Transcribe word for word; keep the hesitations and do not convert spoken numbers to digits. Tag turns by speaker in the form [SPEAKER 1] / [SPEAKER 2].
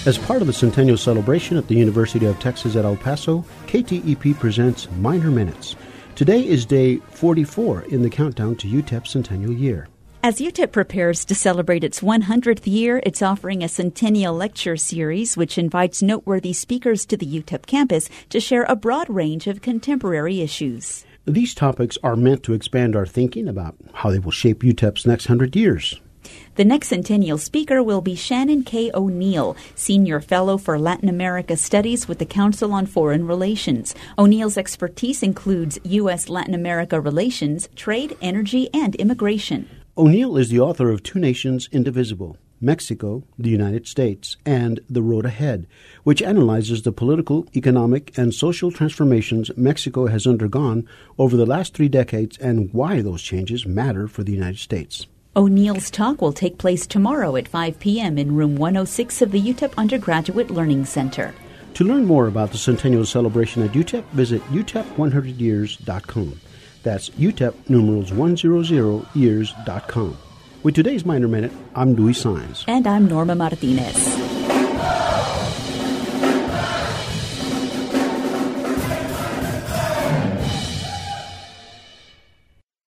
[SPEAKER 1] As part of the centennial celebration at the University of Texas at El Paso, K T E P presents Minor Minutes. Today is day forty-four in the countdown to U T E P's centennial year.
[SPEAKER 2] As U T E P prepares to celebrate its one hundredth year, it's offering a centennial lecture series which invites noteworthy speakers to the U T E P campus to share a broad range of contemporary issues.
[SPEAKER 1] These topics are meant to expand our thinking about how they will shape U T E P's next hundred years.
[SPEAKER 2] The next centennial speaker will be Shannon K. O'Neill, Senior Fellow for Latin America Studies with the Council on Foreign Relations. O'Neill's expertise includes U S Latin America relations, trade, energy, and immigration.
[SPEAKER 1] O'Neill is the author of Two Nations Indivisible, Mexico, the United States, and The Road Ahead, which analyzes the political, economic, and social transformations Mexico has undergone over the last three decades and why those changes matter for the United States.
[SPEAKER 2] O'Neill's talk will take place tomorrow at five p.m. in room one oh six of the U T E P Undergraduate Learning Center.
[SPEAKER 1] To learn more about the centennial celebration at U T E P, visit U T E P one hundred years dot com. That's U T E P numerals one hundred years dot com. With today's Minor Minute, I'm Louis Saenz.
[SPEAKER 2] And I'm Norma Martinez.